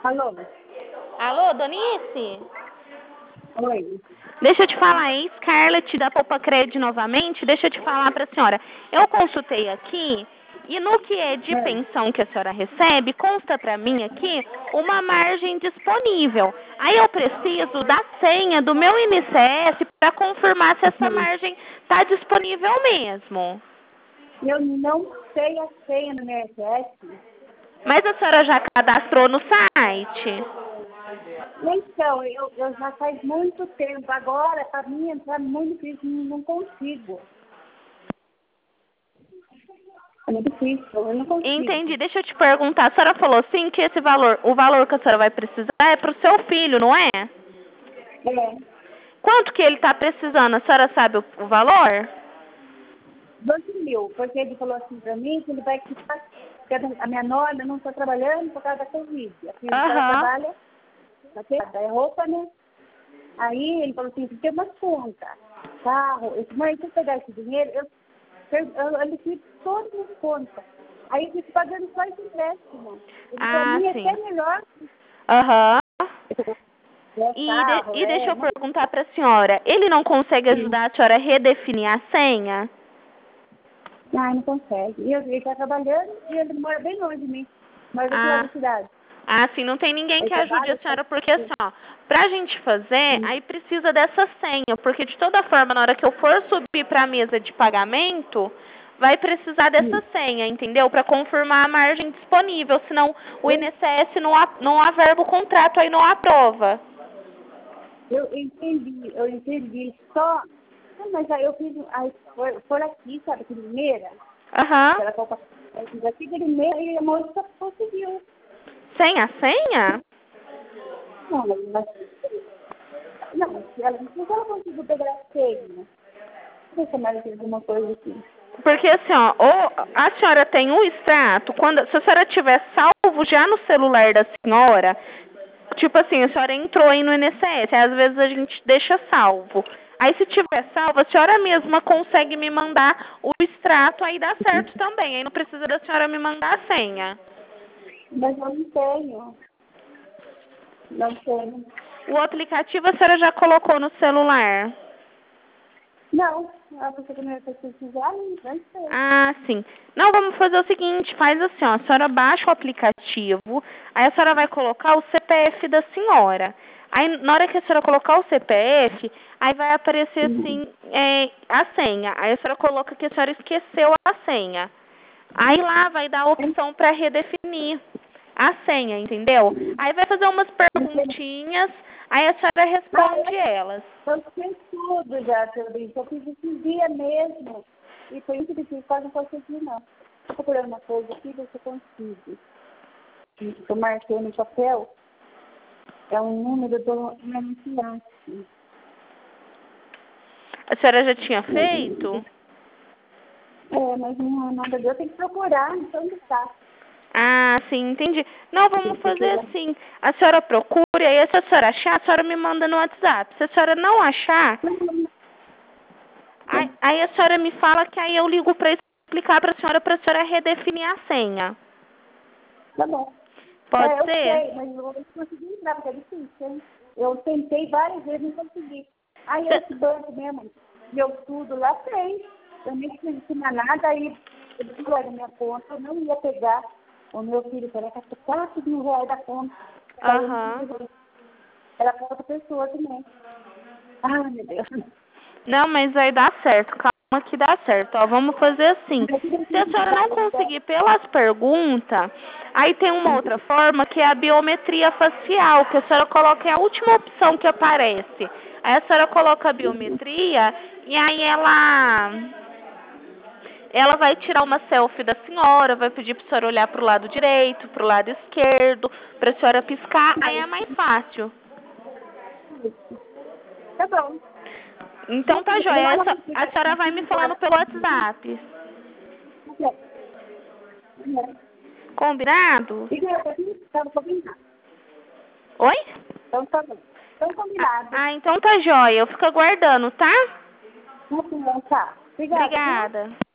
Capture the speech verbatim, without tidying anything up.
Alô? Alô, Donice? Oi. Deixa eu te falar, é Scarlett da Poupa Cred novamente. Deixa eu te falar para a senhora. Eu consultei aqui e no que é de É. pensão que a senhora recebe, consta para mim aqui uma margem disponível. Aí eu preciso da senha do meu I N S S para confirmar se essa Hum. margem está disponível mesmo. Eu não sei a senha do meu I N S S. Mas a senhora já cadastrou no site? Então, eu, eu já faz muito tempo. Agora, para mim, entrar muito difícil, não consigo. É muito difícil, eu não consigo. Entendi. Deixa eu te perguntar. A senhora falou sim que esse valor, o valor que a senhora vai precisar é para o seu filho, não é? É, Quanto que ele está precisando? A senhora sabe o, o valor? doze mil, porque ele falou assim para mim que ele vai quitar, porque a minha nora não está trabalhando por causa da Covid. A filha dela Aham. trabalha, é roupa, né? Aí ele falou assim, tem umas contas, carro. Eu disse, mãe, se eu pegar esse dinheiro, eu, eu, eu, eu liquido todas as contas. Aí eu fico pagando só esse empréstimo. Ele, para Ah, mim, é sim. até melhor. Aham. É E, carro, de, e deixa é... eu Não, perguntar para a senhora. Ele não consegue ajudar a senhora a redefinir a senha? não, não consegue. E eu, ele está trabalhando e ele mora bem longe de mim. Mora do outro lado Ah, da cidade. ah, sim. Não tem ninguém Ele que ajude a trabalha, faz senhora, porque assim, tudo. ó, pra gente fazer, aí precisa dessa senha, porque de toda forma, na hora que eu for subir para a mesa de pagamento, vai precisar dessa senha, entendeu? Para confirmar a margem disponível, senão o I N S S não, a- não averba o contrato, aí não aprova. Eu entendi, eu entendi. Só. Não, mas aí eu fiz. Aí, por, por aqui, sabe, que Limeira. Aham. Ela Copa. Eu fiz aqui de Limeira e a moça conseguiu. Sem a senha? Não, mas. Não, ela não sei se ela conseguiu pegar a senha. Deixa eu mais alguma coisa aqui. Porque assim, ó, ou a senhora tem o extrato, quando, se a senhora tiver salvo já no celular da senhora, tipo assim, a senhora entrou aí no I N S S, às vezes a gente deixa salvo. Aí se tiver salvo, a senhora mesma consegue me mandar o extrato, aí dá certo também. Aí não precisa da senhora me mandar a senha. Mas eu não tenho. Não tenho. O aplicativo a senhora já colocou no celular? Não, a pessoa que me precisar, não sei. Ah, sim. Não, vamos fazer o seguinte, faz assim, ó, a senhora baixa o aplicativo, aí a senhora vai colocar o C P F da senhora. Aí, na hora que a senhora colocar o C P F, aí vai aparecer assim, é, a senha. Aí a senhora coloca que a senhora esqueceu a senha. Aí lá vai dar a opção para redefinir a senha, entendeu? Aí vai fazer umas perguntinhas, aí a senhora responde elas. Eu fiz tudo já, sobre isso. Eu fiz esse dia mesmo. E foi muito difícil, quase não consegui, não. Estou procurando uma coisa aqui, ver se eu consigo. Eu marquei no papel. É um número do anunciante. A senhora já tinha feito? É, mas não é nada de eu tenho que procurar, então onde está. Ah, sim, entendi. Não, vamos fazer assim. A senhora procura, e aí se a senhora achar, a senhora me manda no WhatsApp. Se a senhora não achar, aí, aí a senhora me fala que aí eu ligo para explicar para a senhora, para a senhora redefinir a senha. Tá bom. Pode É, eu ser? sei, mas eu não consegui entrar, porque é difícil, hein? Eu tentei várias vezes e não consegui. Aí Cê- esse banco mesmo, deu tudo lá, fez. Eu nem quis ensinar nada, aí ele tirou da minha conta, eu não ia pegar. O meu filho falou que quatro mil reais da conta. Aí eu não quis Aham. pegar. Era para outra pessoa também. Ai, meu Deus. Não, mas vai dar certo. Calma que dá certo. Ó, vamos fazer assim. Se a senhora não conseguir pelas perguntas, aí tem uma outra forma que é a biometria facial, que a senhora coloca é a última opção que aparece. Aí a senhora coloca a biometria e aí ela ela vai tirar uma selfie da senhora, vai pedir para a senhora olhar para o lado direito, para o lado esquerdo, para a senhora piscar, aí é mais fácil. Tá bom. Então tá joia. Essa, a senhora vai me falando pelo WhatsApp. Combinado? Então, combinado. Oi? Então, tá bom. Então, Ah, combinado. ah, então tá joia. Eu fico aguardando, tá? Tá bom, tá. Obrigada, viu? Obrigada.